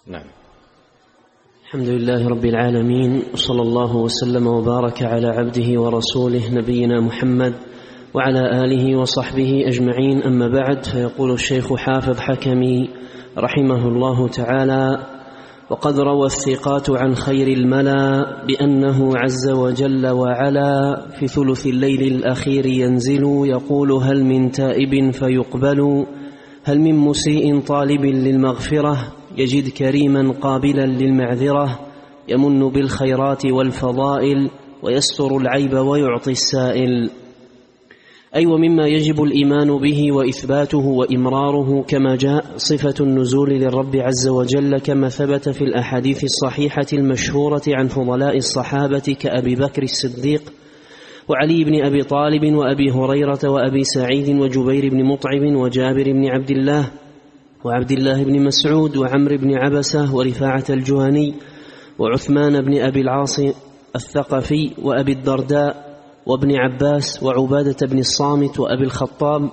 نعم. الحمد لله رب العالمين، وصلى الله وسلم وبارك على عبده ورسوله نبينا محمد وعلى آله وصحبه أجمعين. أما بعد، فيقول الشيخ حافظ حكمي رحمه الله تعالى: وقد روى الثقات عن خير الملا بأنه عز وجل وعلا في ثلث الليل الأخير ينزل، يقول: هل من تائب فيقبل، هل من مسيء طالب للمغفرة، يجد كريما قابلا للمعذرة، يمن بالخيرات والفضائل، ويستر العيب ويعطي السائل. أي ومما يجب الإيمان به وإثباته وإمراره، كما جاء صفة النزول للرب عز وجل كما ثبت في الأحاديث الصحيحة المشهورة عن فضلاء الصحابة كأبي بكر الصديق وعلي بن أبي طالب وأبي هريرة وأبي سعيد وجبير بن مطعم وجابر بن عبد الله وعبد الله بن مسعود وعمر بن عبسة ورفاعة الجهني وعثمان بن أبي العاص الثقفي وأبي الدرداء وابن عباس وعبادة بن الصامت وأبي الخطاب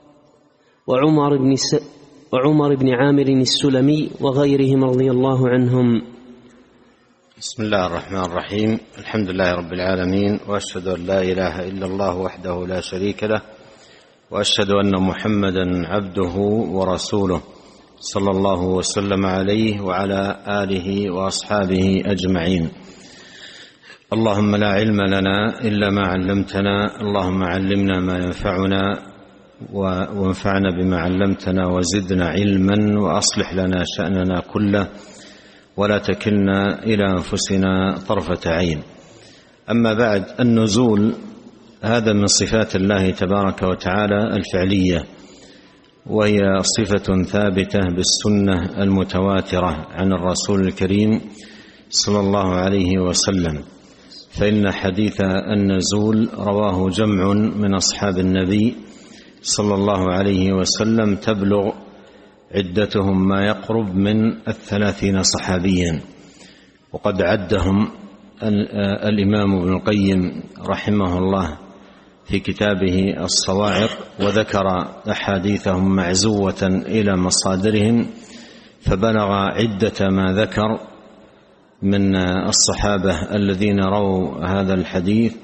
وعمر بن عامر السلمي وغيرهم رضي الله عنهم. بسم الله الرحمن الرحيم. الحمد لله رب العالمين، وأشهد أن لا إله إلا الله وحده لا شريك له، وأشهد أن محمدا عبده ورسوله صلى الله وسلم عليه وعلى آله وأصحابه أجمعين. اللهم لا علم لنا إلا ما علمتنا، اللهم علمنا ما ينفعنا وانفعنا بما علمتنا وزدنا علما، وأصلح لنا شأننا كله ولا تكلنا إلى أنفسنا طرفة عين. أما بعد، النزول هذا من صفات الله تبارك وتعالى الفعلية، وهي صفة ثابتة بالسنة المتواترة عن الرسول الكريم صلى الله عليه وسلم، فإن حديث النزول رواه جمع من أصحاب النبي صلى الله عليه وسلم تبلغ عدتهم ما يقرب من 30 صحابيا، وقد عدهم الإمام ابن القيم رحمه الله في كتابه الصواعق، وذكر أحاديثهم معزوة إلى مصادرهم، فبلغ عدة ما ذكر من الصحابة الذين رووا هذا الحديث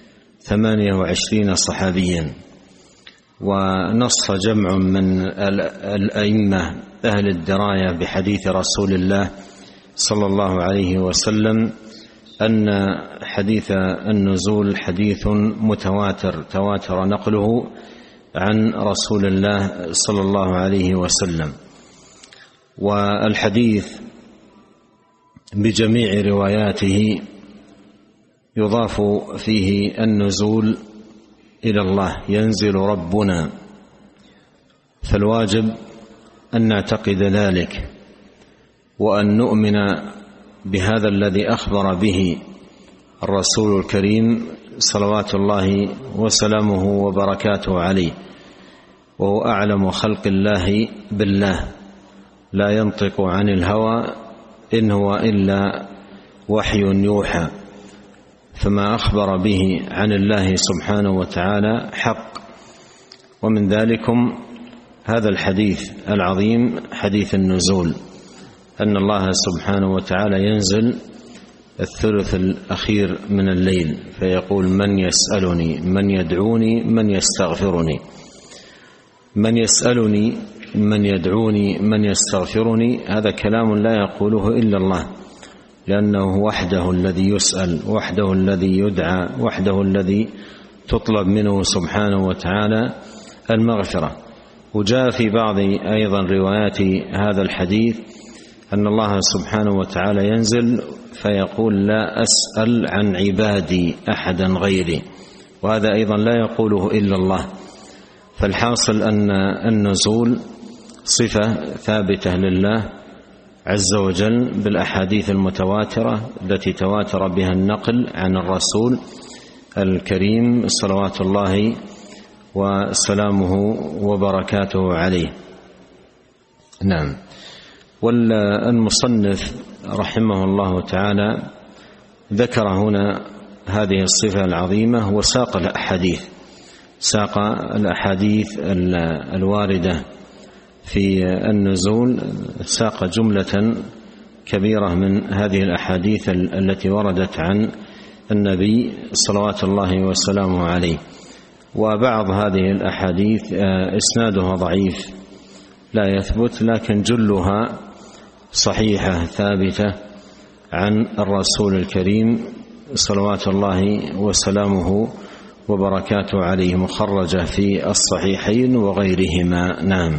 28 صحابيا. ونص جمع من الأئمة أهل الدراية بحديث رسول الله صلى الله عليه وسلم أن حديث النزول حديث متواتر تواتر نقله عن رسول الله صلى الله عليه وسلم. والحديث بجميع رواياته يضاف فيه النزول إلى الله، ينزل ربنا، فالواجب أن نعتقد ذلك، وأن نؤمن بهذا الذي أخبر به الرسول الكريم صلوات الله وسلامه وبركاته عليه، وهو أعلم خلق الله بالله، لا ينطق عن الهوى إن هو إلا وحي يوحى، فما أخبر به عن الله سبحانه وتعالى حق. ومن ذلكم هذا الحديث العظيم حديث النزول، أن الله سبحانه وتعالى ينزل الثلث الأخير من الليل فيقول: من يسألني، من يدعوني، من يستغفرني. من يسألني، من يدعوني، من يستغفرني، هذا كلام لا يقوله إلا الله، لأنه وحده الذي يسأل، وحده الذي يدعى، وحده الذي تطلب منه سبحانه وتعالى المغفرة. وجاء في بعض أيضا روايات هذا الحديث أن الله سبحانه وتعالى ينزل فيقول: لا أسأل عن عبادي أحدا غيري، وهذا أيضا لا يقوله إلا الله. فالحاصل أن النزول صفة ثابتة لله عز وجل بالأحاديث المتواترة التي تواتر بها النقل عن الرسول الكريم صلوات الله وسلامه وبركاته عليه. نعم. والمصنف رحمه الله تعالى ذكر هنا هذه الصفة العظيمة، وساق الأحاديث الواردة في النزول، ساق جملة كبيرة من هذه الأحاديث التي وردت عن النبي صلوات الله وسلامه عليه. وبعض هذه الأحاديث إسنادها ضعيف لا يثبت، لكن جلها صحيحة ثابتة عن الرسول الكريم صلوات الله وسلامه وبركاته عليه، مخرجة في الصحيحين وغيرهما. نعم.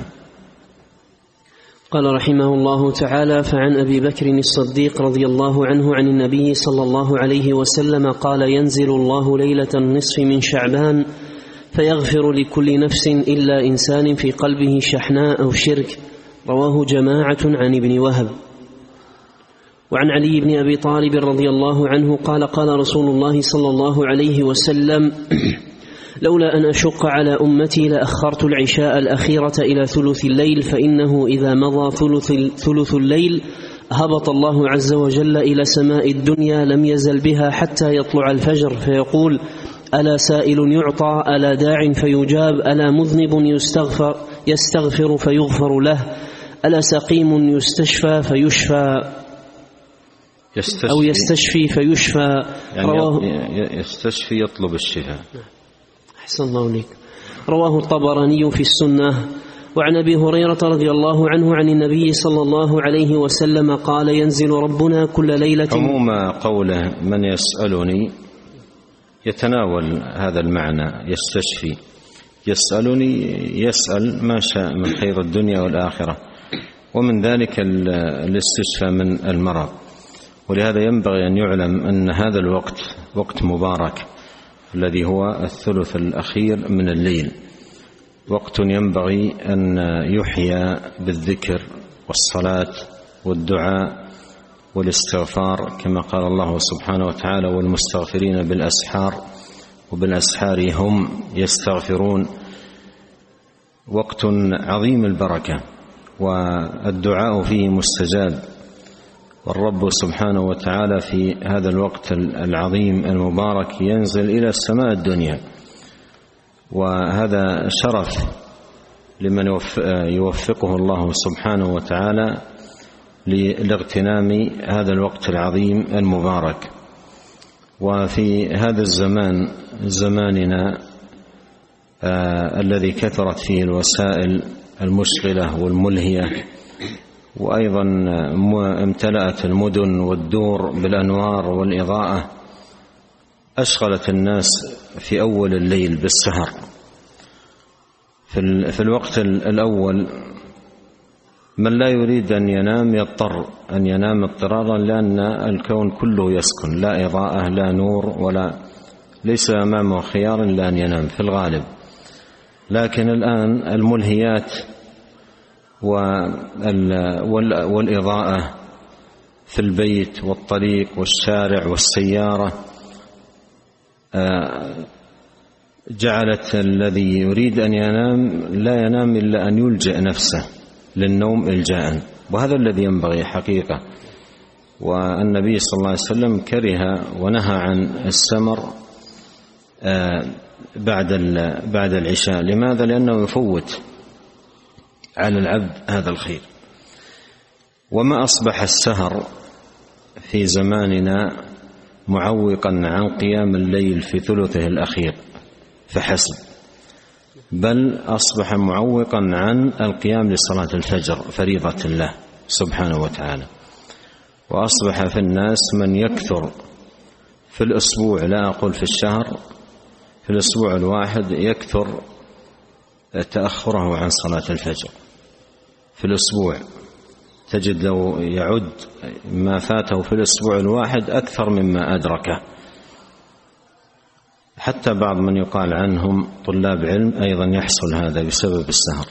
قال رحمه الله تعالى: فعن أبي بكر الصديق رضي الله عنه عن النبي صلى الله عليه وسلم قال: ينزل الله ليلة النصف من شعبان فيغفر لكل نفس إلا إنسان في قلبه شحناء أو شرك. رواه جماعة عن ابن وهب. وعن علي بن أبي طالب رضي الله عنه قال: قال رسول الله صلى الله عليه وسلم: لولا أن أشق على أمتي لأخرت العشاء الأخيرة إلى ثلث الليل، فإنه إذا مضى ثلث الليل هبط الله عز وجل إلى سماء الدنيا لم يزل بها حتى يطلع الفجر، فيقول: ألا سائل يعطى، ألا داع فيجاب، ألا مذنب يستغفر فيغفر له، ألا سقيم يستشفى فيشفى أو يستشفي فيشفى. يعني يستشفي يطلب الشفاء. أحسن الله عليك. رواه الطبراني في السنة. وعن أبي هريرة رضي الله عنه عن النبي صلى الله عليه وسلم قال: ينزل ربنا كل ليلة. عموم قوله من يسألني يتناول هذا المعنى، يستشفي، يسألني يسأل ما شاء من خير الدنيا والآخرة، ومن ذلك الاستشفاء من المرض. ولهذا ينبغي أن يعلم أن هذا الوقت وقت مبارك الذي هو الثلث الأخير من الليل، وقت ينبغي أن يحيا بالذكر والصلاة والدعاء والاستغفار، كما قال الله سبحانه وتعالى: والمستغفرين بالأسحار وبالأسحار هم يستغفرون. وقت عظيم البركة والدعاء فيه مستجاب، والرب سبحانه وتعالى في هذا الوقت العظيم المبارك ينزل إلى السماء الدنيا، وهذا شرف لمن يوفقه الله سبحانه وتعالى لاغتنام هذا الوقت العظيم المبارك. وفي هذا الزمان، زماننا الذي كثرت فيه الوسائل المشغلة والملهية، وأيضا امتلأت المدن والدور بالأنوار والإضاءة، أشغلت الناس في أول الليل بالسهر. في الوقت الأول من لا يريد أن ينام يضطر أن ينام اضطرارا، لأن الكون كله يسكن، لا إضاءة لا نور، ولا ليس أمامه خيار إلا أن ينام في الغالب. لكن الآن الملهيات والإضاءة في البيت والطريق والشارع والسيارة جعلت الذي يريد أن ينام لا ينام إلا أن يلجأ نفسه للنوم إلجاء، وهذا الذي ينبغي حقيقة. والنبي صلى الله عليه وسلم كره ونهى عن السمر بعد العشاء. لماذا؟ لأنه يفوت على العبد هذا الخير. وما أصبح السهر في زماننا معوقا عن قيام الليل في ثلثه الأخير فحسب، بل أصبح معوقا عن القيام لصلاة الفجر فريضة الله سبحانه وتعالى. وأصبح في الناس من يكثر في الأسبوع، لا أقول في الشهر، في الأسبوع الواحد يكثر تأخره عن صلاة الفجر. في الأسبوع تجد لو يعد ما فاته في الأسبوع الواحد أكثر مما أدركه. حتى بعض من يقال عنهم طلاب علم أيضا يحصل هذا بسبب السهر.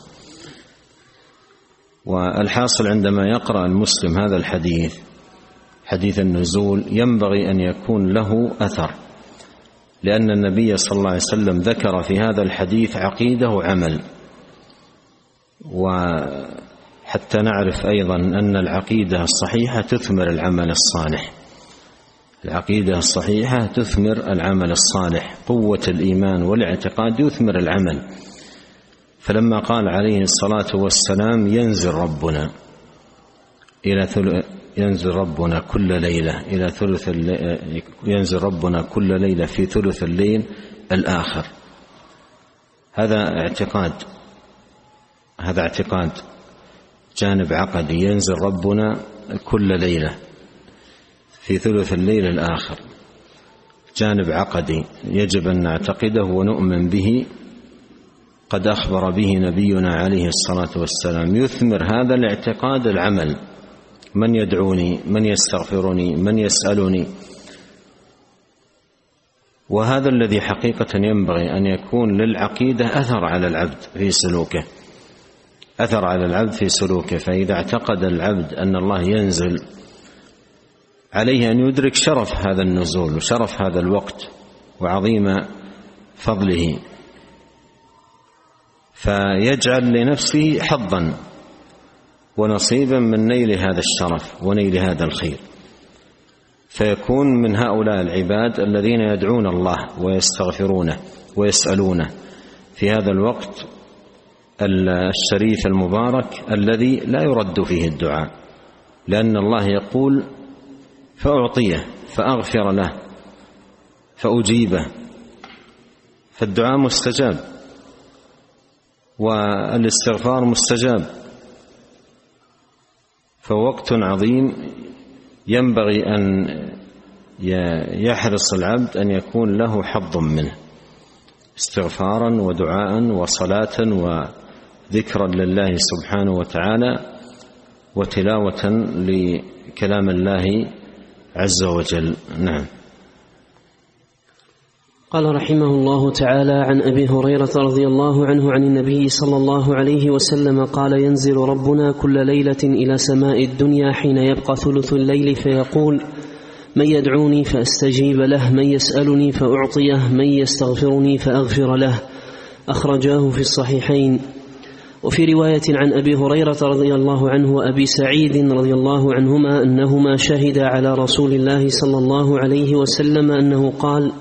والحاصل عندما يقرأ المسلم هذا الحديث، حديث النزول، ينبغي أن يكون له أثر، لأن النبي صلى الله عليه وسلم ذكر في هذا الحديث عقيدة وعمل. وحتى نعرف أيضا أن العقيدة الصحيحة تثمر العمل الصالح، العقيدة الصحيحة تثمر العمل الصالح، قوة الإيمان والاعتقاد يثمر العمل. فلما قال عليه الصلاة والسلام ينزل ربنا، ينزل ربنا كل ليلة ينزل ربنا كل ليلة في ثلث الليل الآخر. هذا اعتقاد جانب عقدي، ينزل ربنا كل ليلة في ثلث الليل الآخر، جانب عقدي يجب أن نعتقده ونؤمن به، قد أخبر به نبينا عليه الصلاة والسلام. يثمر هذا الاعتقاد العمل، من يدعوني، من يستغفرني، من يسألني. وهذا الذي حقيقة ينبغي أن يكون للعقيدة أثر على العبد في سلوكه. فإذا اعتقد العبد أن الله ينزل، عليه أن يدرك شرف هذا النزول وشرف هذا الوقت وعظيم فضله، فيجعل لنفسه حظا ونصيبا من نيل هذا الشرف ونيل هذا الخير، فيكون من هؤلاء العباد الذين يدعون الله ويستغفرونه ويسألونه في هذا الوقت الشريف المبارك الذي لا يرد فيه الدعاء، لأن الله يقول: فأعطيه، فأغفر له، فأجيبه. فالدعاء مستجاب والاستغفار مستجاب، فوقت عظيم ينبغي أن يحرص العبد أن يكون له حظ منه، استغفارا ودعاء وصلاة وذكرا لله سبحانه وتعالى وتلاوة لكلام الله عز وجل. نعم. قال رحمه الله تعالى: عن أبي هريرة رضي الله عنه عن النبي صلى الله عليه وسلم قال: ينزل ربنا كل ليلة إلى سماء الدنيا حين يبقى ثلث الليل فيقول: من يدعوني فأستجيب له، من يسألني فأعطيه، من يستغفرني فأغفر له. أخرجاه في الصحيحين. وفي رواية عن أبي هريرة رضي الله عنه وأبي سعيد رضي الله عنهما أنهما شهدا على رسول الله صلى الله عليه وسلم أنه قال: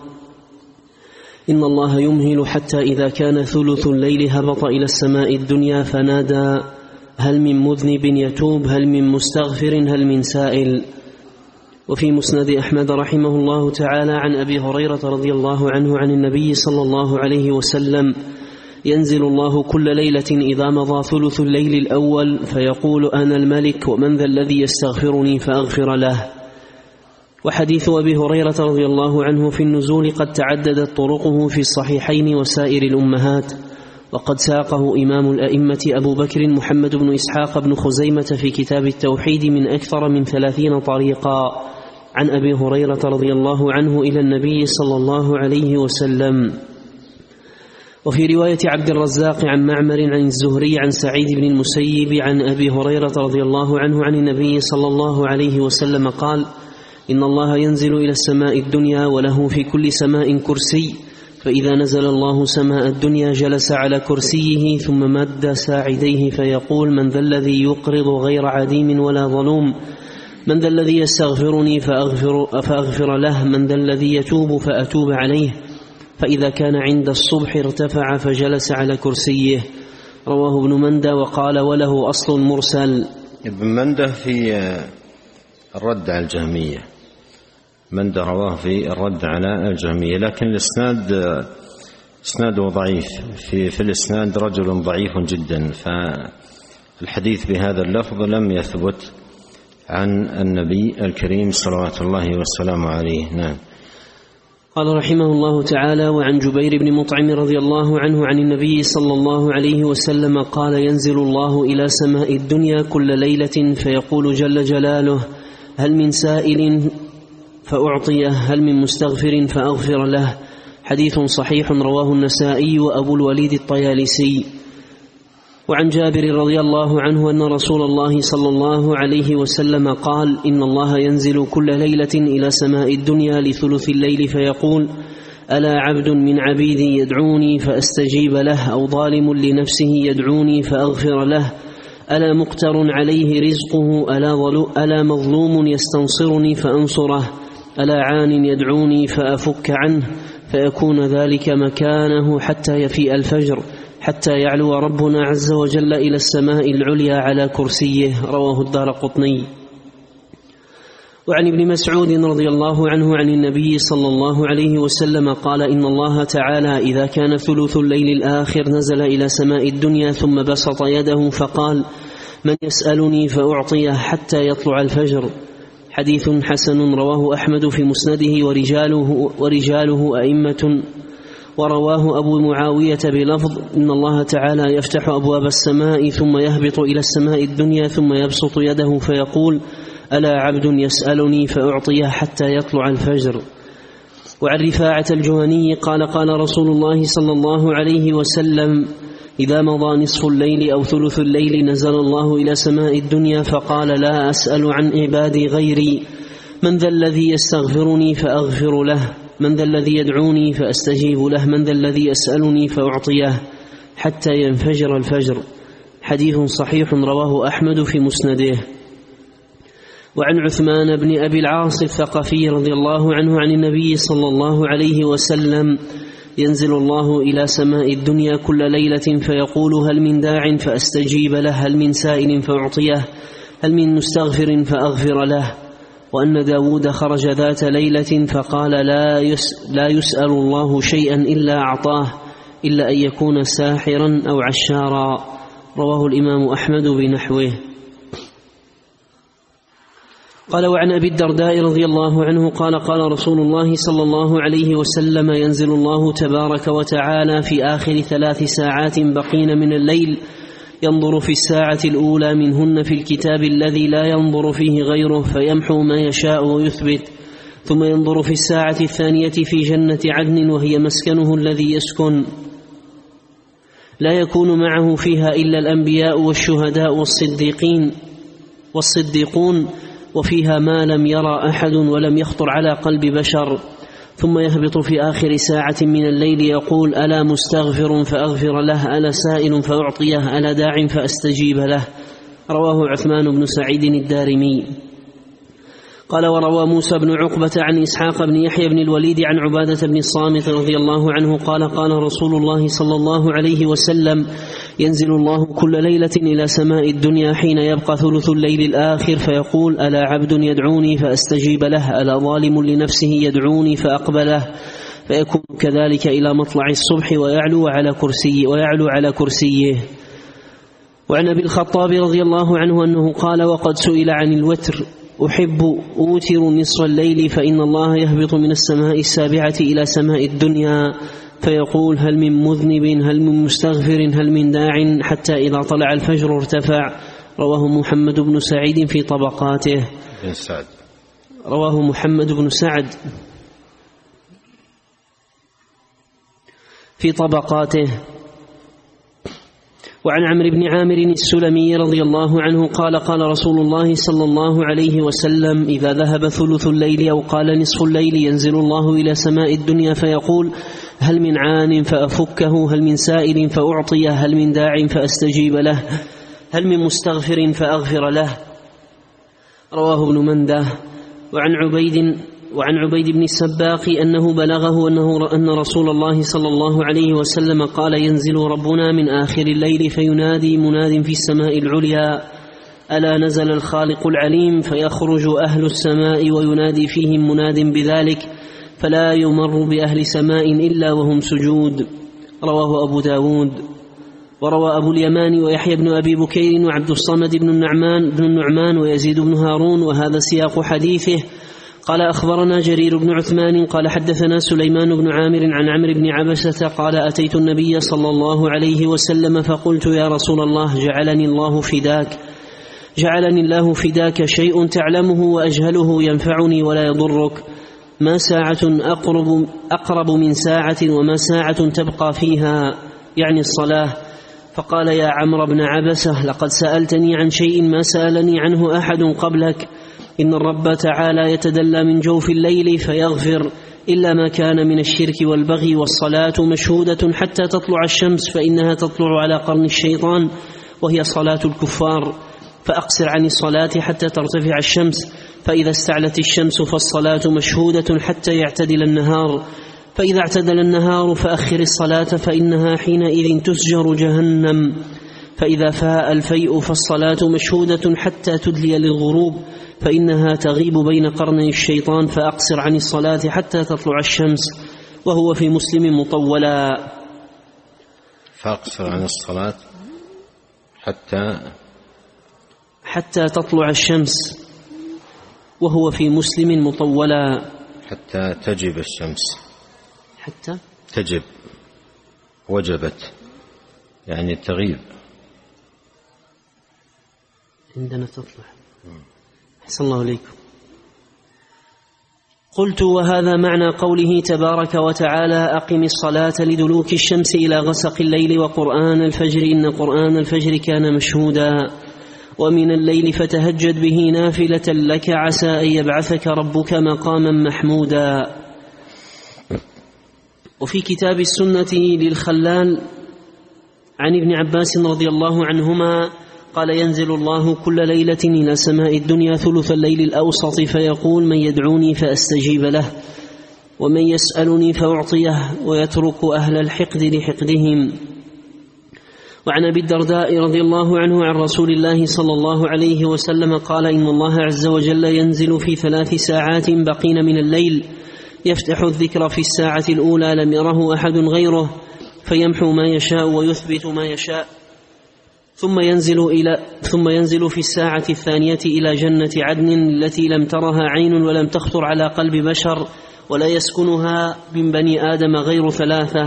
إن الله يمهل حتى إذا كان ثلث الليل هبط إلى السماء الدنيا فنادى: هل من مذنب يتوب، هل من مستغفر، هل من سائل. وفي مسند أحمد رحمه الله تعالى عن أبي هريرة رضي الله عنه عن النبي صلى الله عليه وسلم: ينزل الله كل ليلة إذا مضى ثلث الليل الأول فيقول: أنا الملك، ومن ذا الذي يستغفرني فأغفر له. وحديث أبي هريرة رضي الله عنه في النزول قد تعددت طرقه في الصحيحين وسائر الأمهات، وقد ساقه إمام الأئمة أبو بكر محمد بن إسحاق بن خزيمة في كتاب التوحيد من أكثر من 30 طريقا عن أبي هريرة رضي الله عنه إلى النبي صلى الله عليه وسلم. وفي رواية عبد الرزاق عن معمر عن الزهري عن سعيد بن المسيب عن أبي هريرة رضي الله عنه عن النبي صلى الله عليه وسلم قال: إن الله ينزل إلى السماء الدنيا وله في كل سماء كرسي، فإذا نزل الله سماء الدنيا جلس على كرسيه ثم مد ساعديه فيقول: من ذا الذي يقرض غير عديم ولا ظلوم، من ذا الذي يستغفرني فأغفر له، من ذا الذي يتوب فأتوب عليه. فإذا كان عند الصبح ارتفع فجلس على كرسيه. رواه ابن مندى وقال: وله أصل مرسل. ابن مندى في الرد على الجهمية، مندى رواه في الرد على الجهمية، لكن إسناده ضعيف، في الإسناد رجل ضعيف جدا، فالحديث بهذا اللفظ لم يثبت عن النبي الكريم صلوات الله وسلامه عليه. نعم. قال رحمه الله تعالى: وعن جبير بن مطعم رضي الله عنه عن النبي صلى الله عليه وسلم قال: ينزل الله إلى سماء الدنيا كل ليلة فيقول جل جلاله: هل من سائل فأعطيه، هل من مستغفر فأغفر له. حديث صحيح رواه النسائي وأبو الوليد الطيالسي. وعن جابر رضي الله عنه أن رسول الله صلى الله عليه وسلم قال: إن الله ينزل كل ليلة إلى سماء الدنيا لثلث الليل فيقول: ألا عبد من عبيدي يدعوني فأستجيب له، أو ظالم لنفسه يدعوني فأغفر له، ألا مقتر عليه رزقه، ألا مظلوم يستنصرني فأنصره، ألا عان يدعوني فأفك عنه، فيكون ذلك مكانه حتى يفيء الفجر، حتى يعلو ربنا عز وجل إلى السماء العليا على كرسيه. رواه الدارقطني. وعن ابن مسعود رضي الله عنه عن النبي صلى الله عليه وسلم قال: إن الله تعالى إذا كان ثلث الليل الآخر نزل إلى سماء الدنيا ثم بسط يده فقال: من يسألني فأعطيه حتى يطلع الفجر. حديث حسن رواه أحمد في مسنده ورجاله أئمة. ورواه أبو معاوية بلفظ: إن الله تعالى يفتح أبواب السماء ثم يهبط إلى السماء الدنيا ثم يبسط يده فيقول: ألا عبد يسألني فأعطيه حتى يطلع الفجر. وعن رفاعة الجهني قال: قال رسول الله صلى الله عليه وسلم: إذا مضى نصف الليل أو ثلث الليل نزل الله إلى سماء الدنيا فقال: لا أسأل عن عبادي غيري، من ذا الذي يستغفرني فأغفر له، من ذا الذي يدعوني فأستجيب له، من ذا الذي يسألني فأعطيه حتى ينفجر الفجر. حديث صحيح رواه أحمد في مسنده. وعن عثمان بن أبي العاص الثقفي رضي الله عنه عن النبي صلى الله عليه وسلم: ينزل الله إلى سماء الدنيا كل ليلة فيقول: هل من داع فأستجيب له، هل من سائل فأعطيه، هل من مستغفر فأغفر له. وأن داود خرج ذات ليلة فقال: لا يسأل الله شيئا إلا أعطاه، إلا أن يكون ساحرا أو عشارا. رواه الإمام أحمد بنحوه. قال: وعن أبي الدرداء رضي الله عنه قال: قال رسول الله صلى الله عليه وسلم: ينزل الله تبارك وتعالى في آخر 3 ساعات بقين من الليل، ينظر في الساعة الأولى منهن في الكتاب الذي لا ينظر فيه غيره فيمحو ما يشاء ويثبت، ثم ينظر في الساعة الثانية في جنة عدن وهي مسكنه الذي يسكن، لا يكون معه فيها إلا الأنبياء والشهداء والصديقون، وفيها ما لم يرى أحد ولم يخطر على قلب بشر. ثم يهبط في آخر ساعة من الليل يقول: ألا مستغفر فأغفر له، ألا سائل فأعطيه، ألا داع فأستجيب له. رواه عثمان بن سعيد الدارمي. قال: وروى موسى بن عقبة عن إسحاق بن يحيى بن الوليد عن عبادة بن الصامت رضي الله عنه قال: قال رسول الله صلى الله عليه وسلم: ينزل الله كل ليلة إلى سماء الدنيا حين يبقى ثلث الليل الآخر فيقول: ألا عبد يدعوني فأستجيب له، ألا ظالم لنفسه يدعوني فأقبله، فيكون كذلك إلى مطلع الصبح ويعلو على كرسيه. وعن أبي الخطاب رضي الله عنه أنه قال: وقد سئل عن الوتر: أحب أوتر نصف الليل فإن الله يهبط من السماء السابعة إلى سماء الدنيا فيقول: هل من مذنب، هل من مستغفر، هل من داع، حتى إذا طلع الفجر ارتفع. رواه محمد بن سعيد في طبقاته. رواه محمد بن سعد في طبقاته. وعن عمرو بن عامر السلمي رضي الله عنه قال: قال رسول الله صلى الله عليه وسلم: إذا ذهب ثلث الليل أو قال نصف الليل ينزل الله إلى سماء الدنيا فيقول: هل من عان فأفكه، هل من سائل فأعطيه، هل من داع فأستجيب له، هل من مستغفر فأغفر له. رواه ابن منده. وعن عبيد بن السباق أنه بلغه أن رسول الله صلى الله عليه وسلم قال: ينزل ربنا من آخر الليل فينادي مناد في السماء العليا: ألا نزل الخالق العليم، فيخرج أهل السماء وينادي فيهم مناد بذلك، فلا يمر بأهل سماء إلا وهم سجود. رواه أبو داود. وروى أبو اليمان ويحيى بن أبي بكير وعبد الصمد بن النعمان ويزيد بن هارون، وهذا سياق حديثه. قال: أخبرنا جرير بن عثمان قال: حدثنا سليمان بن عامر عن عمرو بن عبسة قال: أتيت النبي صلى الله عليه وسلم فقلت: يا رسول الله، جعلني الله فداك شيء تعلمه وأجهله ينفعني ولا يضرك، ما ساعة أقرب من ساعة وما ساعة تبقى فيها، يعني الصلاة. فقال: يا عمرو بن عبسة، لقد سألتني عن شيء ما سألني عنه أحد قبلك. إن الرب تعالى يتدلى من جوف الليل فيغفر إلا ما كان من الشرك والبغي، والصلاة مشهودة حتى تطلع الشمس، فإنها تطلع على قرن الشيطان وهي صلاة الكفار، فأقصر عن الصلاة حتى ترتفع الشمس، فإذا استعلت الشمس فالصلاة مشهودة حتى يعتدل النهار، فإذا اعتدل النهار فأخر الصلاة فإنها حينئذ تسجر جهنم. فإذا فاء الفيء فالصلاة مشهودة حتى تدلي للغروب فإنها تغيب بين قرني الشيطان، فأقصر عن الصلاة حتى تطلع الشمس. وهو في مسلم مطولا. فأقصر عن الصلاة حتى تطلع الشمس، وهو في مسلم مطولا. حتى تجب الشمس، حتى تجب، وجبت يعني تغيب. عندنا تطلع. أحسن الله إليكم. قلت: وهذا معنى قوله تبارك وتعالى: أقم الصلاة لدلوك الشمس إلى غسق الليل وقرآن الفجر إن قرآن الفجر كان مشهودا، ومن الليل فتهجد به نافلة لك عسى أن يبعثك ربك مقاما محمودا. وفي كتاب السنة للخلال عن ابن عباس رضي الله عنهما قال: ينزل الله كل ليلة إلى سماء الدنيا ثلث الليل الأوسط فيقول: من يدعوني فأستجيب له، ومن يسألني فأعطيه، ويترك أهل الحقد لحقدهم. وعن أبي الدرداء رضي الله عنه عن رسول الله صلى الله عليه وسلم قال: إن الله عز وجل ينزل في 3 ساعات بقين من الليل يفتح الذكر في الساعة الأولى لم يره أحد غيره فيمحو ما يشاء ويثبت ما يشاء، ثم ينزل في الساعة الثانية إلى جنة عدن التي لم ترها عين ولم تخطر على قلب بشر، ولا يسكنها من بني آدم غير 3: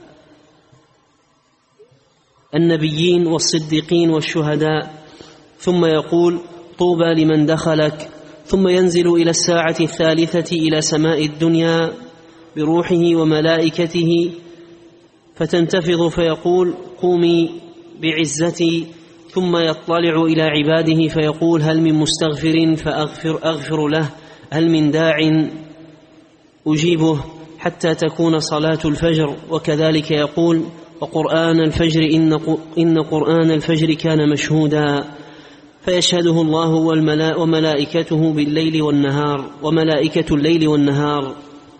النبيين والصديقين والشهداء. ثم يقول: طوبى لمن دخلك. ثم ينزل إلى الساعة الثالثة إلى سماء الدنيا بروحه وملائكته فتنتفض فيقول: قومي بعزتي. ثم يطلع إلى عباده فيقول: هل من مستغفر فأغفر له، هل من داع أجيبه، حتى تكون صلاة الفجر. وكذلك يقول: وقرآن الفجر إن قرآن الفجر كان مشهودا. فيشهده الله وملائكته بالليل والنهار، وملائكة الليل والنهار.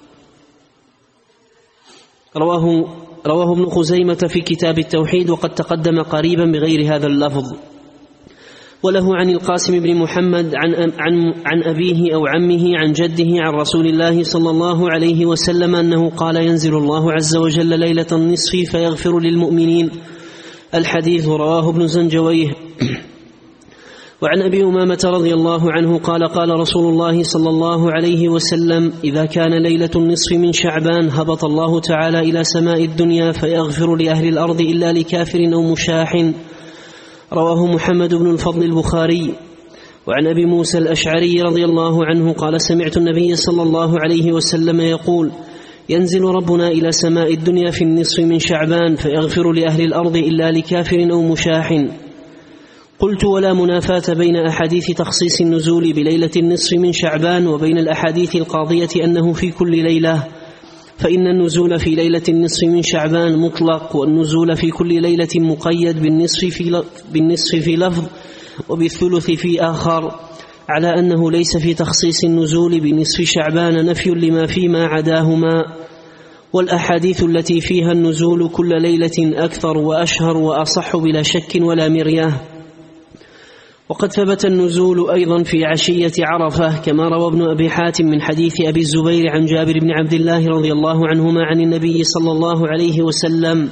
رواه ابن خزيمة في كتاب التوحيد، وقد تقدم قريبا بغير هذا اللفظ. وله عن القاسم بن محمد عن أبيه أو عمه عن جده عن رسول الله صلى الله عليه وسلم أنه قال: ينزل الله عز وجل ليلة النصف فيغفر للمؤمنين. الحديث رواه ابن زنجويه. وعن أبي أمامة رضي الله عنه قال: قال رسول الله صلى الله عليه وسلم: إذا كان ليلة النصف من شعبان هبط الله تعالى إلى سماء الدنيا فيغفر لأهل الأرض إلا لكافر أو مشاح. رواه محمد بن الفضل البخاري. وعن أبي موسى الأشعري رضي الله عنه قال: سمعت النبي صلى الله عليه وسلم يقول: ينزل ربنا إلى سماء الدنيا في النصف من شعبان فيغفر لأهل الأرض إلا لكافر أو مشاح. قلت: ولا منافاة بين أحاديث تخصيص النزول بليلة النصف من شعبان وبين الأحاديث القاضية أنه في كل ليلة، فإن النزول في ليلة النصف من شعبان مطلق، والنزول في كل ليلة مقيد بالنصف في لفظ وبالثلث في آخر، على أنه ليس في تخصيص النزول بنصف شعبان نفي لما فيما عداهما. والأحاديث التي فيها النزول كل ليلة أكثر وأشهر وأصح بلا شك ولا مرياه. وقد ثبت النزول أيضا في عشية عرفة، كما روى ابن أبي حاتم من حديث أبي الزبير عن جابر بن عبد الله رضي الله عنهما عن النبي صلى الله عليه وسلم: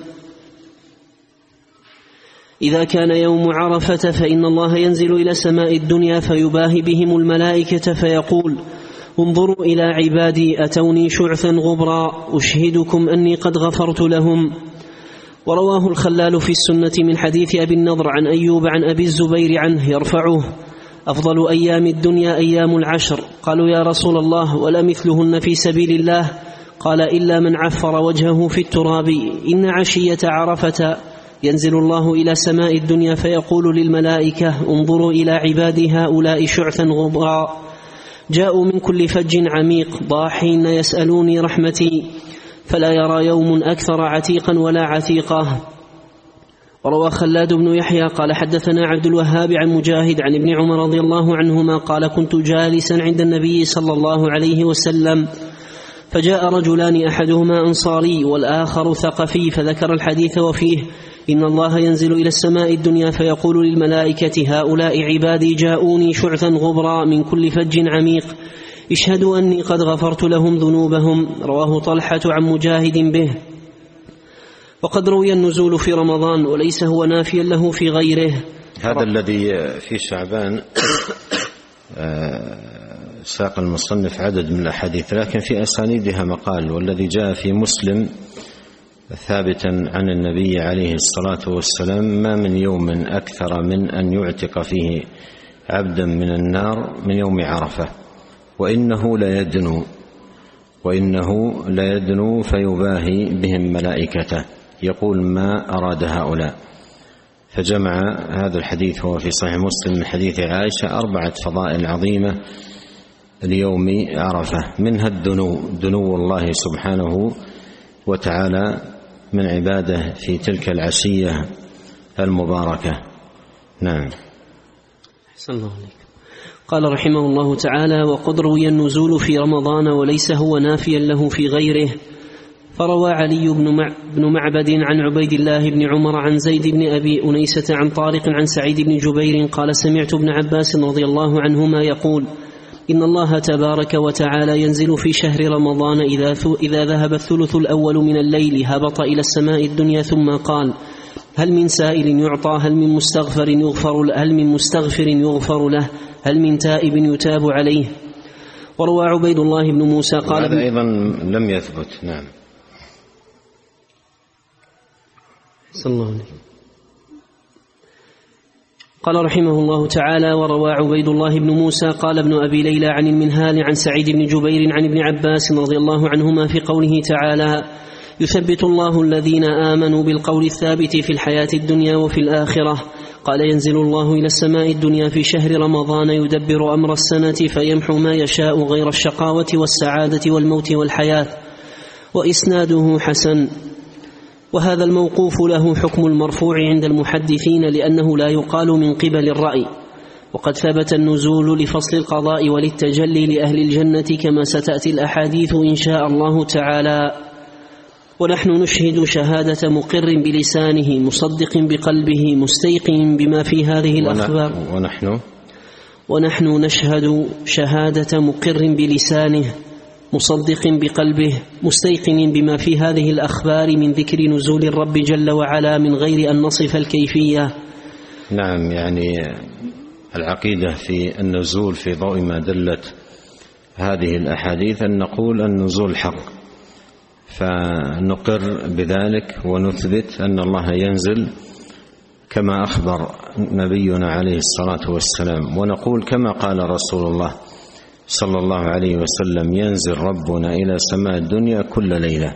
إذا كان يوم عرفة فإن الله ينزل إلى سماء الدنيا فيباهي بهم الملائكة فيقول: انظروا إلى عبادي أتوني شعثا غبرا أشهدكم أني قد غفرت لهم. ورواه الخلال في السنة من حديث أبي النضر عن أيوب عن أبي الزبير عنه يرفعه: أفضل أيام الدنيا أيام العشر. قالوا: يا رسول الله ولا مثلهن في سبيل الله؟ قال: إلا من عفر وجهه في التراب. إن عشية عرفة ينزل الله إلى سماء الدنيا فيقول للملائكة: انظروا إلى عبادي هؤلاء شعثا غبرا جاءوا من كل فج عميق ضاحين يسألوني رحمتي، فلا يرى يوم أكثر عتيقا ولا عتيقة. وروى خلاد بن يحيى قال: حدثنا عبد الوهاب عن مجاهد عن ابن عمر رضي الله عنهما قال: كنت جالسا عند النبي صلى الله عليه وسلم فجاء رجلان أحدهما أنصاري والآخر ثقفي فذكر الحديث وفيه إن الله ينزل إلى السماء الدنيا فيقول للملائكة هؤلاء عبادي جاءوني شعثا غبرا من كل فج عميق اشهدوا أني قد غفرت لهم ذنوبهم. رواه طلحة عن مجاهد به. وقد روي النزول في رمضان وليس هو نافيا له في غيره. هذا الذي في شعبان ساق المصنف عدد من الأحاديث لكن في أسانيدها مقال، والذي جاء في مسلم ثابتا عن النبي عليه الصلاة والسلام ما من يوم أكثر من أن يعتق فيه عبدا من النار من يوم عرفة وإنه لا يدنو فيباهي بهم ملائكته يقول ما أراد هؤلاء. فجمع هذا الحديث هو في صحيح مسلم من حديث عائشة 4 فضائل عظيمة ليوم عرفة، منها دنو الله سبحانه وتعالى من عباده في تلك العشية المباركة. نعم. أحسن الله عليك. قال رحمه الله تعالى: وقد روي النزول في رمضان وليس هو نافيا له في غيره. فروى علي بن معبد عن عبيد الله بن عمر عن زيد بن أبي أنيسة عن طارق عن سعيد بن جبير قال: سمعت ابن عباس رضي الله عنهما يقول: إن الله تبارك وتعالى ينزل في شهر رمضان إذا ذهب الثلث الأول من الليل هبط إلى السماء الدنيا ثم قال: هل من سائل يعطى؟ هل من مستغفر يغفر له؟ هل من تائب يتاب عليه؟ وروى عبيد الله بن موسى قال: هذا أيضا لم يثبت. نعم. صلى الله عليه. قال رحمه الله تعالى: وروى عبيد الله بن موسى قال ابن أبي ليلى عن المنهال عن سعيد بن جبير عن ابن عباس رضي الله عنهما في قوله تعالى: يثبت الله الذين آمنوا بالقول الثابت في الحياة الدنيا وفي الآخرة. قال: ينزل الله إلى السماء الدنيا في شهر رمضان يدبر أمر السنة فيمحو ما يشاء غير الشقاوة والسعادة والموت والحياة. وإسناده حسن. وهذا الموقوف له حكم المرفوع عند المحدثين لأنه لا يقال من قبل الرأي. وقد ثبت النزول لفصل القضاء وللتجلي لأهل الجنة كما ستأتي الأحاديث إن شاء الله تعالى. ونحن نشهد شهادة مقر بلسانه مصدق بقلبه مستيقن بما في هذه الأخبار. ونحن نشهد شهادة مقر بلسانه مصدق بقلبه مستيقن بما في هذه الأخبار من ذكر نزول الرب جل وعلا من غير أن نصف الكيفية. نعم، يعني العقيدة في النزول في ضوء ما دلت هذه الأحاديث أن نقول النزول حق، فنقر بذلك ونثبت أن الله ينزل كما أخبر نبينا عليه الصلاة والسلام، ونقول كما قال رسول الله صلى الله عليه وسلم: ينزل ربنا إلى سماء الدنيا كل ليلة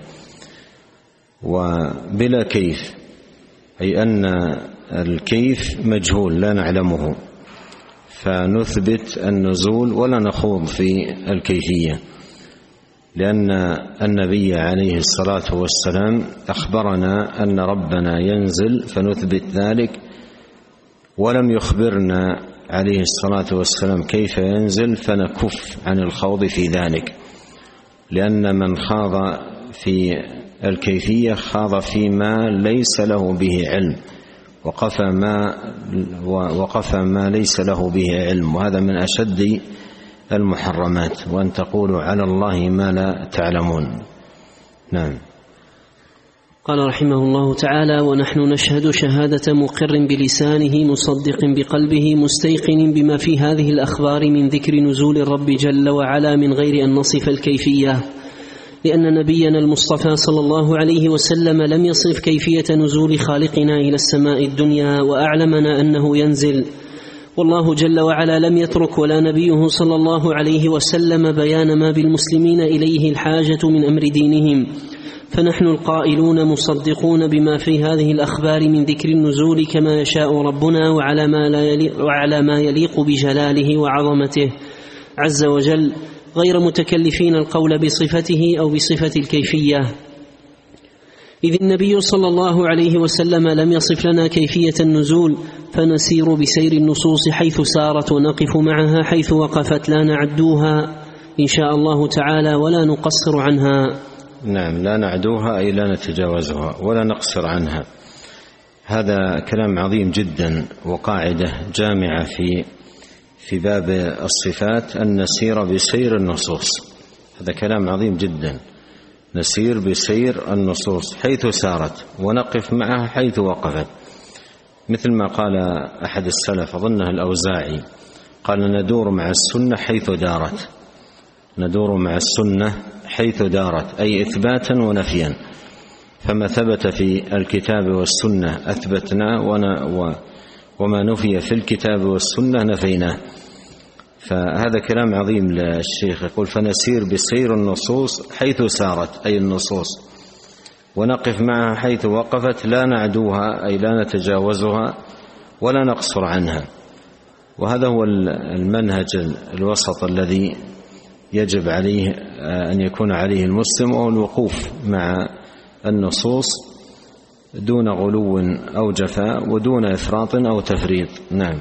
وبلا كيف، أي أن الكيف مجهول لا نعلمه، فنثبت النزول ولا نخوض في الكيفية، لأن النبي عليه الصلاة والسلام أخبرنا أن ربنا ينزل فنثبت ذلك، ولم يخبرنا عليه الصلاة والسلام كيف ينزل فنكف عن الخوض في ذلك، لأن من خاض في الكيفية خاض فيما ليس له به علم وقف ما ليس له به علم، وهذا من أشد المحرمات، وأن تقولوا على الله ما لا تعلمون. نعم. قال رحمه الله تعالى: ونحن نشهد شهادة مقر بلسانه مصدق بقلبه مستيقن بما في هذه الأخبار من ذكر نزول الرب جل وعلا من غير أن نصف الكيفية، لأن نبينا المصطفى صلى الله عليه وسلم لم يصف كيفية نزول خالقنا إلى السماء الدنيا وأعلمنا أنه ينزل، والله جل وعلا لم يترك ولا نبيه صلى الله عليه وسلم بيان ما بالمسلمين إليه الحاجة من أمر دينهم، فنحن القائلون مصدقون بما في هذه الأخبار من ذكر النزول كما يشاء ربنا وعلى ما يليق بجلاله وعظمته عز وجل، غير متكلفين القول بصفته أو بصفة الكيفية، إذ النبي صلى الله عليه وسلم لم يصف لنا كيفية النزول، فنسير بسير النصوص حيث سارت ونقف معها حيث وقفت لا نعدوها إن شاء الله تعالى ولا نقصر عنها. نعم، لا نعدوها أي لا نتجاوزها ولا نقصر عنها. هذا كلام عظيم جدا وقاعدة جامعة في باب الصفات، أن نسير بسير النصوص. هذا كلام عظيم جدا، نسير بسير النصوص حيث سارت ونقف معها حيث وقفت، مثل ما قال أحد السلف أظنه الأوزاعي، قال: ندور مع السنة حيث دارت. ندور مع السنة حيث دارت، أي إثباتا ونفيا، فما ثبت في الكتاب والسنة أثبتناه، وما نفي في الكتاب والسنة نفيناه. فهذا كلام عظيم للشيخ، يقول: فنسير بسير النصوص حيث سارت، أي النصوص، ونقف معها حيث وقفت، لا نعدوها أي لا نتجاوزها ولا نقصر عنها. وهذا هو المنهج الوسط الذي يجب عليه أن يكون عليه المسلم، وهو الوقوف مع النصوص دون غلو أو جفاء ودون إفراط أو تفريط. نعم.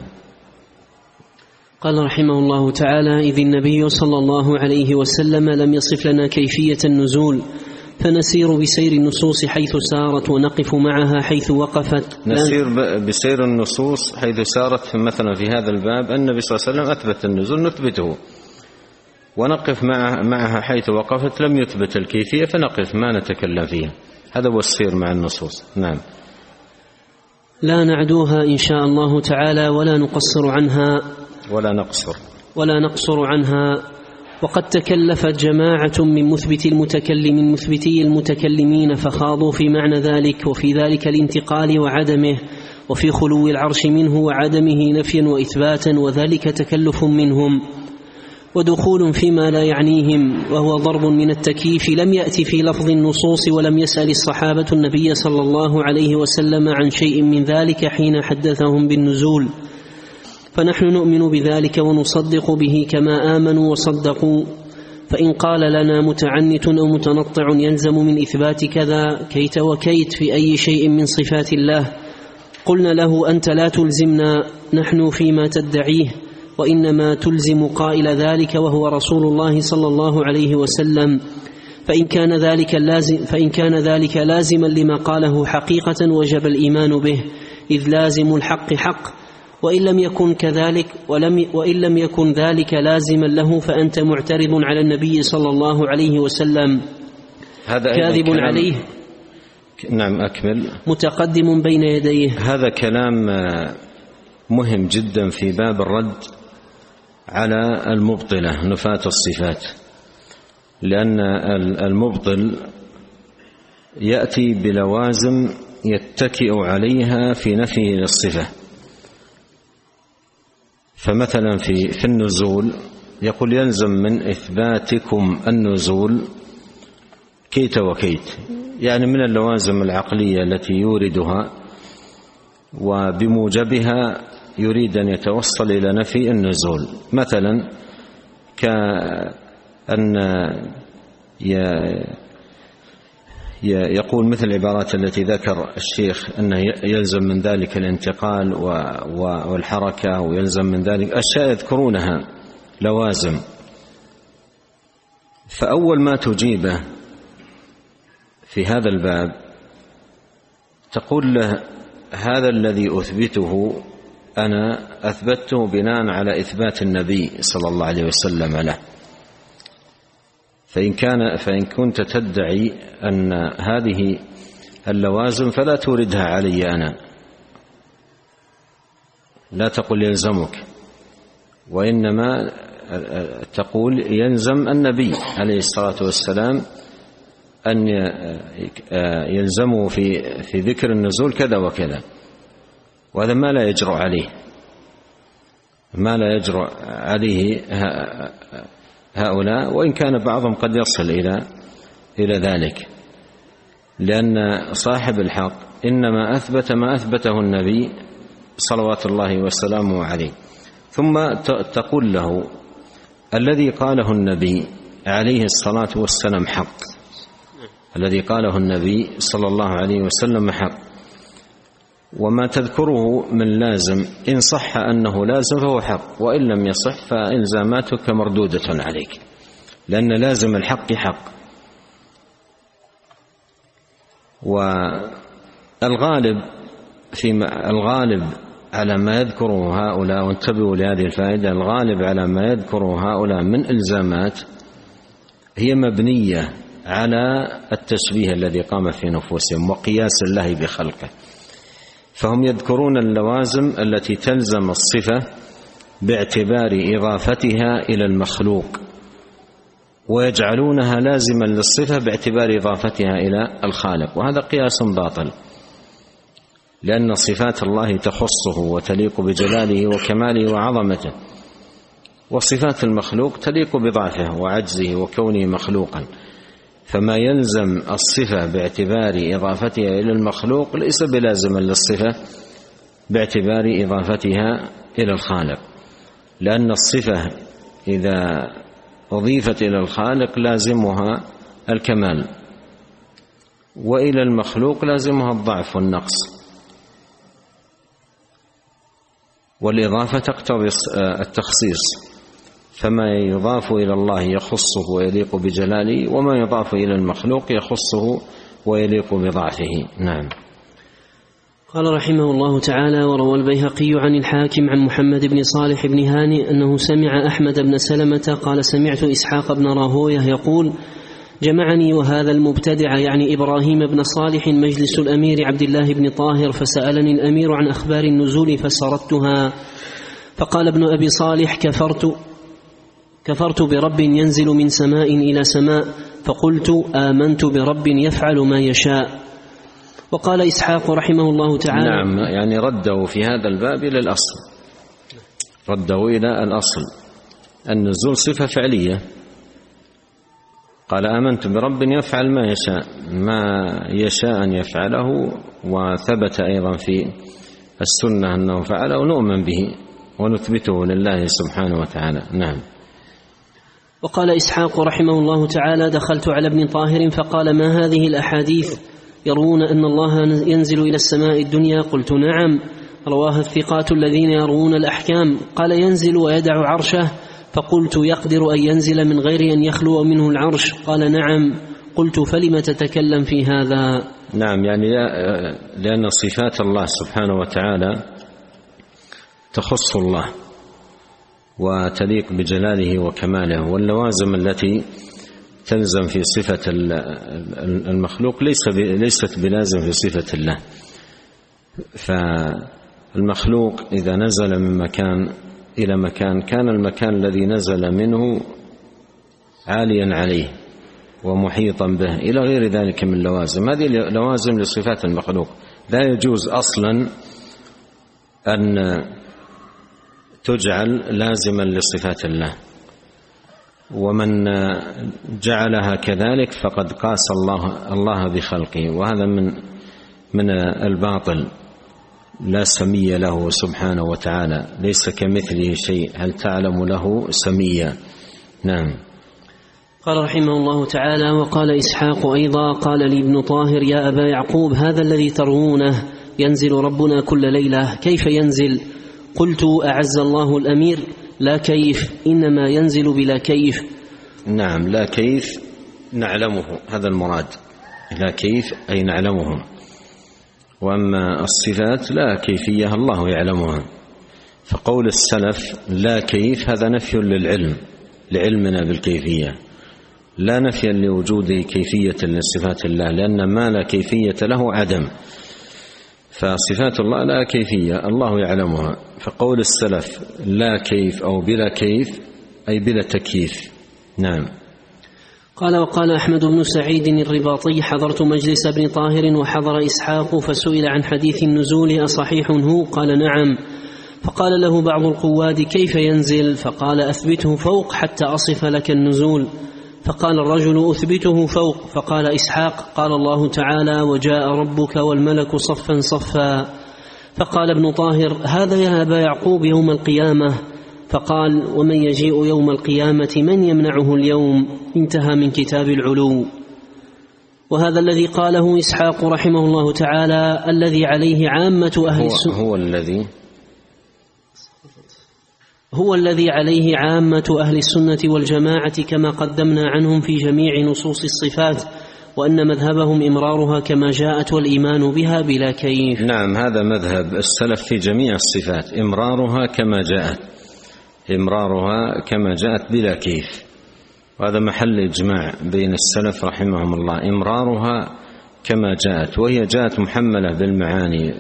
قال رحمه الله تعالى: إذ النبي صلى الله عليه وسلم لم يصف لنا كيفية النزول، فنسير بسير النصوص حيث سارت ونقف معها حيث وقفت. نسير بسير النصوص حيث سارت. مثلا في هذا الباب النبي صلى الله عليه وسلم أثبت النزول نثبته، ونقف معها حيث وقفت، لم يثبت الكيفية فنقف ما نتكلم فيها. هذا هو السير مع النصوص. نعم. لا نعدوها إن شاء الله تعالى ولا نقصر عنها ولا نقصر عنها. وقد تكلفت جماعة من مثبتي المتكلمين فخاضوا في معنى ذلك، وفي ذلك الانتقال وعدمه، وفي خلو العرش منه وعدمه نفيا وإثباتا، وذلك تكلف منهم ودخول فيما لا يعنيهم، وهو ضرب من التكييف لم يأتي في لفظ النصوص، ولم يسأل الصحابة النبي صلى الله عليه وسلم عن شيء من ذلك حين حدثهم بالنزول، فنحن نؤمن بذلك ونصدق به كما آمنوا وصدقوا. فإن قال لنا متعنت أو متنطع يلزم من إثبات كذا كيت وكيت في أي شيء من صفات الله، قلنا له: أنت لا تلزمنا نحن فيما تدعيه، وإنما تلزم قائل ذلك وهو رسول الله صلى الله عليه وسلم. فإن كان ذلك لازما لما قاله حقيقة وجب الإيمان به، إذ لازم الحق حق، وإن لم يكن كذلك وإن لم يكن ذلك لازما له فأنت معترض على النبي صلى الله عليه وسلم، هذا كاذب عليه. نعم، أكمل. متقدم بين يديه. هذا كلام مهم جدا في باب الرد على المبطلة نفاة الصفات، لأن المبطل يأتي بلوازم يتكئ عليها في نفيه للصفة. فمثلا في النزول يقول: يلزم من إثباتكم النزول كيت وكيت، يعني من اللوازم العقلية التي يوردها وبموجبها يريد أن يتوصل إلى نفي النزول. مثلا كأن يقول مثل العبارات التي ذكر الشيخ أنه يلزم من ذلك الانتقال والحركة، ويلزم من ذلك أشياء يذكرونها لوازم. فأول ما تجيبه في هذا الباب تقول له: هذا الذي أثبته أنا أثبته بناء على إثبات النبي صلى الله عليه وسلم له. فإن كنت تدعي أن هذه اللوازم فلا توردها علي أنا، لا تقول يلزمك، وإنما تقول يلزم النبي عليه الصلاة والسلام أن يلزمه في ذكر النزول كذا وكذا، وهذا ما لا يجرؤ عليه هؤلاء، وإن كان بعضهم قد يصل إلى ذلك، لأن صاحب الحق إنما أثبت ما أثبته النبي صلوات الله وسلامه عليه. ثم تقول له: الذي قاله النبي عليه الصلاة والسلام حق، الذي قاله النبي صلى الله عليه وسلم حق، وما تذكره من لازم إن صح أنه لازم فهو حق، وإن لم يصح فإلزاماتك مردودة عليك. لأن لازم الحق حق. والغالب على ما يذكره هؤلاء، وانتبهوا لهذه الفائدة، الغالب على ما يذكره هؤلاء من إلزامات هي مبنية على التشبيه الذي قام في نفوسهم وقياس الله بخلقه. فهم يذكرون اللوازم التي تلزم الصفة باعتبار إضافتها إلى المخلوق، ويجعلونها لازما للصفة باعتبار إضافتها إلى الخالق، وهذا قياس باطل، لأن صفات الله تخصه وتليق بجلاله وكماله وعظمته، وصفات المخلوق تليق بضعفه وعجزه وكونه مخلوقا. فما يلزم الصفة باعتبار إضافتها إلى المخلوق ليس بلازما للصفة باعتبار إضافتها إلى الخالق، لأن الصفة إذا أضيفت إلى الخالق لازمها الكمال، وإلى المخلوق لازمها الضعف والنقص، والإضافة تقتضي التخصيص، فما يضاف إلى الله يخصه ويليق بجلاله، وما يضاف إلى المخلوق يخصه ويليق بضعفه. نعم. قال رحمه الله تعالى: وروى البيهقي عن الحاكم عن محمد بن صالح بن هاني أنه سمع أحمد بن سلمة قال: سمعت إسحاق بن راهويه يقول: جمعني وهذا المبتدع يعني إبراهيم بن صالح مجلس الأمير عبد الله بن طاهر، فسألني الأمير عن أخبار النزول فسردتها، فقال ابن أبي صالح: كفرت برب ينزل من سماء إلى سماء، فقلت: آمنت برب يفعل ما يشاء. وقال إسحاق رحمه الله تعالى: نعم، يعني رده في هذا الباب إلى الأصل، رده إلى الأصل. النزول صفة فعلية، قال: آمنت برب يفعل ما يشاء، ما يشاء أن يفعله، وثبت أيضا في السنة أنه فعله، نؤمن به ونثبته لله سبحانه وتعالى. نعم. وقال إسحاق رحمه الله تعالى: دخلت على ابن طاهر فقال: ما هذه الأحاديث يروون أن الله ينزل إلى السماء الدنيا؟ قلت: نعم، رواها الثقات الذين يروون الأحكام. قال: ينزل ويدع عرشه. فقلت: يقدر أن ينزل من غير أن يخلو منه العرش؟ قال: نعم. قلت: فلم تتكلم في هذا؟ نعم، يعني لأن صفات الله سبحانه وتعالى تخص الله وتليق بجلاله وكماله، واللوازم التي تلزم في صفة المخلوق ليست بلازم في صفة الله. فالمخلوق إذا نزل من مكان إلى مكان كان المكان الذي نزل منه عاليا عليه ومحيطا به إلى غير ذلك من لوازم. هذه لوازم لصفات المخلوق، لا يجوز أصلا أن تجعل لازما لصفات الله، ومن جعلها كذلك فقد قاس الله بخلقه، وهذا من الباطل، لا سمي له سبحانه وتعالى، ليس كمثله شيء، هل تعلم له سميا؟ نعم. قال رحمه الله تعالى: وقال إسحاق أيضا: قال لي ابن طاهر: يا أبا يعقوب، هذا الذي تروونه ينزل ربنا كل ليلة، كيف ينزل؟ قلت: أعز الله الأمير، لا كيف، إنما ينزل بلا كيف. نعم، لا كيف نعلمه، هذا المراد، لا كيف أي نعلمه، وأما الصفات لا كيفية الله يعلمها. فقول السلف لا كيف هذا نفي للعلم، لعلمنا بالكيفية، لا نفي لوجود كيفية لصفات الله، لأن ما لا كيفية له عدم، فصفات الله لا كيفية الله يعلمها. فقول السلف لا كيف أو بلا كيف أي بلا تكييف. نعم. قال: وقال أحمد بن سعيد الرباطي: حضرت مجلس ابن طاهر وحضر إسحاق، فسئل عن حديث النزول أصحيح هو؟ قال: نعم. فقال له بعض القواد: كيف ينزل؟ فقال: أثبته فوق حتى أصف لك النزول. فقال الرجل: أثبته فوق. فقال إسحاق: قال الله تعالى: وجاء ربك والملك صفا صفا. فقال ابن طاهر: هذا يا أبا يعقوب يوم القيامة. فقال: ومن يجيء يوم القيامة من يمنعه اليوم؟ انتهى من كتاب العلو. وهذا الذي قاله إسحاق رحمه الله تعالى الذي عليه عامة أهل السنة، هو الذي هو الذي عليه عامة أهل السنة والجماعة كما قدمنا عنهم في جميع نصوص الصفات، وأن مذهبهم إمرارها كما جاءت والإيمان بها بلا كيف. نعم، هذا مذهب السلف في جميع الصفات، إمرارها كما جاءت، إمرارها كما جاءت بلا كيف، وهذا محل إجماع بين السلف رحمهم الله، إمرارها كما جاءت، وهي جاءت محملة بالمعاني،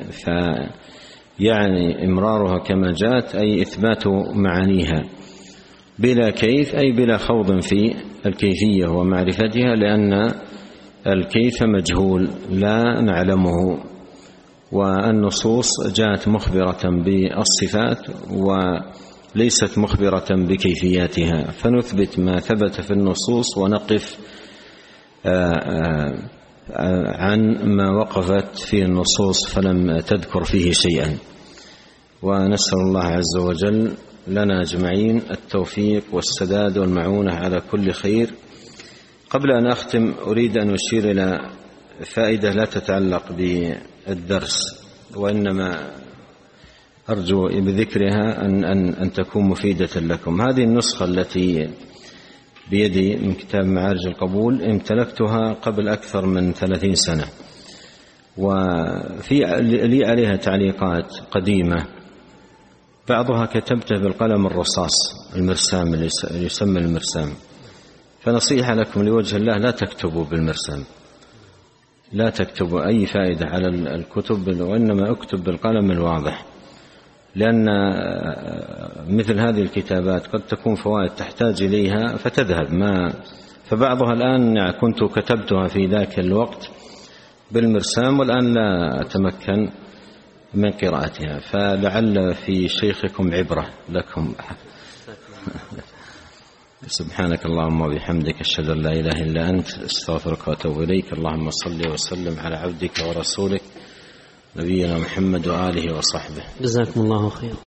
يعني إمرارها كما جاءت أي إثبات معانيها بلا كيف، أي بلا خوض في الكيفية ومعرفتها، لأن الكيف مجهول لا نعلمه، والنصوص جاءت مخبرة بالصفات وليست مخبرة بكيفياتها، فنثبت ما ثبت في النصوص ونقف عن ما وقفت فيه النصوص فلم تذكر فيه شيئا. ونسأل الله عز وجل لنا أجمعين التوفيق والسداد والمعونة على كل خير. قبل أن أختم أريد أن أشير إلى فائدة لا تتعلق بالدرس، وإنما أرجو بذكرها أن تكون مفيدة لكم. هذه النسخة التي بيدي من كتاب معارج القبول امتلكتها قبل أكثر من 30 سنة، وفي لي عليها تعليقات قديمة، بعضها كتبته بالقلم الرصاص المرسام اللي يسمى المرسام، فنصيحة لكم لوجه الله لا تكتبوا بالمرسام، لا تكتبوا أي فائدة على الكتب، وإنما اكتب بالقلم الواضح، لأن مثل هذه الكتابات قد تكون فوائد تحتاج إليها فتذهب، فبعضها الآن كنت كتبتها في ذاك الوقت بالمرسام والآن لا أتمكن من قراءتها، فلعل في شيخكم عبرة لكم. سبحانك اللهم وبحمدك، أشهد أن لا إله إلا أنت، أستغفرك وأتوب إليك. اللهم صل وسلم على عبدك ورسولك نبينا محمد وآله وصحبه. جزاكم الله خيرا.